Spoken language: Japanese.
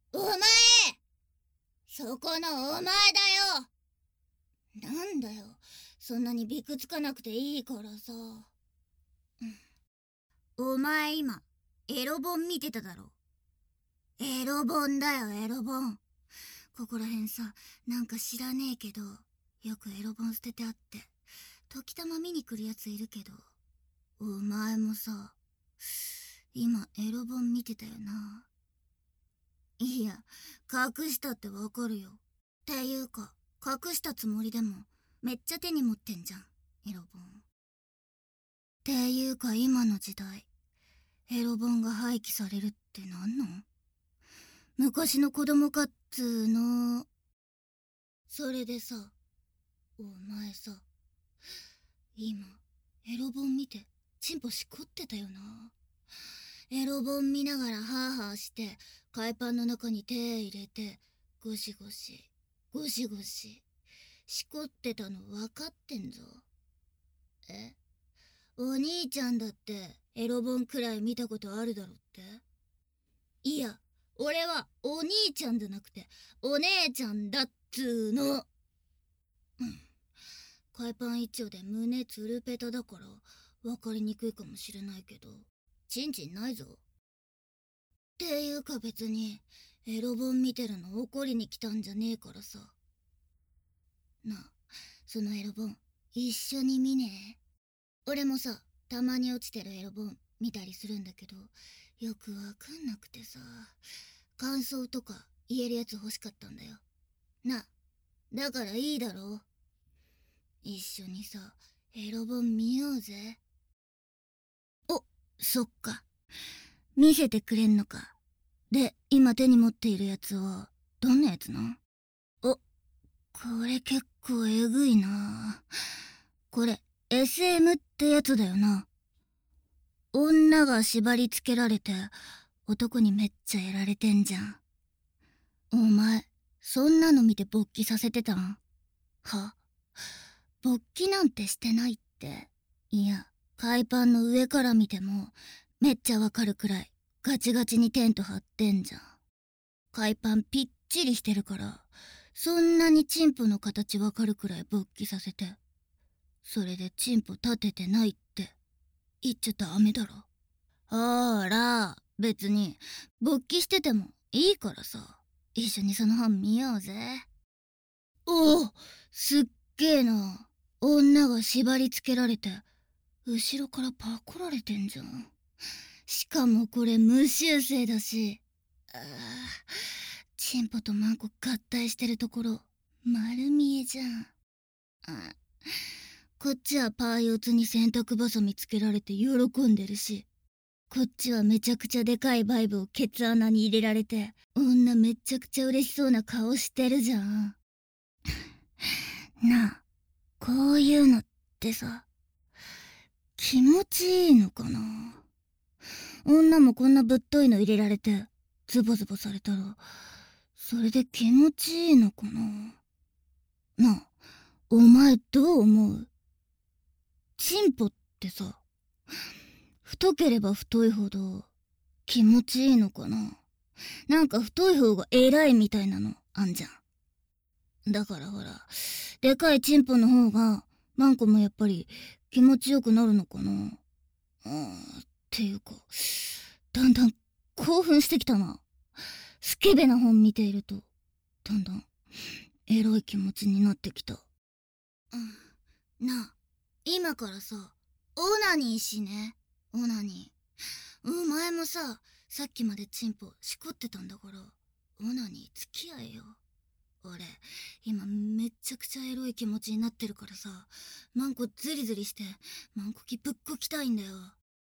お前、そこのお前だよ。なんだよ、そんなにびくつかなくていいからさ。お前今、エロ本見てただろ。エロ本だよ、エロ本。ここらへんさ、なんか知らねえけど、よくエロ本捨ててあって、時たま見に来るやついるけど、お前もさ、今エロ本見てたよな。いや、隠したってわかるよ。っていうか、隠したつもりでも、めっちゃ手に持ってんじゃん、エロ本。っていうか今の時代、エロ本が廃棄されるってなんの？昔の子供かっつーの。それでさ、お前さ、今、エロ本見て、チンポしこってたよな。エロ本見ながらハーハーして、海パンの中に手入れて、ゴシゴシ、ゴシゴシ、しこってたの分かってんぞ。え？お兄ちゃんだって、エロ本くらい見たことあるだろって？いや、俺はお兄ちゃんじゃなくて、お姉ちゃんだっつーの。海パン一丁で胸つるペタだから分かりにくいかもしれないけど、チンチンないぞ。っていうか別にエロ本見てるの怒りに来たんじゃねえからさ。なあ、そのエロ本一緒に見ねえ？俺もさ、たまに落ちてるエロ本見たりするんだけど、よくわかんなくてさ、感想とか言えるやつ欲しかったんだよ。なあ、だからいいだろ？一緒にさ、エロ本見ようぜ。お、そっか。見せてくれんのか。で、今手に持っているやつは、どんなやつな？お、これ結構えぐいな。これ、SM ってやつだよな。女が縛り付けられて、男にめっちゃやられてんじゃん。お前、そんなの見て勃起させてたん？は？勃起なんてしてないって。いや、海パンの上から見ても、めっちゃわかるくらい、ガチガチにテント張ってんじゃん。海パンぴっちりしてるから、そんなにチンポの形わかるくらい勃起させて、それでチンポ立ててないって言っちゃダメだろ。ほら、別に勃起しててもいいからさ、一緒にその本見ようぜ。おお、すっげえな。女が縛り付けられて、後ろからパコられてんじゃん。しかもこれ無修正だし。ああ、チンポとマンコ合体してるところ、丸見えじゃん。あ、こっちはパー四つに洗濯バサミつけられて喜んでるし、こっちはめちゃくちゃでかいバイブをケツ穴に入れられて、女めちゃくちゃ嬉しそうな顔してるじゃん。なあ、こういうのってさ、気持ちいいのかな？女もこんなぶっといの入れられて、ズボズボされたら、それで気持ちいいのかな？なあ、お前どう思う？チンポってさ、太ければ太いほど気持ちいいのかな？なんか太い方が偉いみたいなのあんじゃん。だからほら、でかいチンポの方が、マンコもやっぱり気持ちよくなるのかな？っていうか、だんだん興奮してきたな。スケベな本見ていると、だんだんエロい気持ちになってきた。なあ、今からさ、オナニーしね。オナニー。お前もさ、さっきまでチンポしこってたんだから、オナニー付き合えよ。俺、今めっちゃくちゃエロい気持ちになってるからさ、マンコズリズリして、マンコキぶっこきたいんだよ。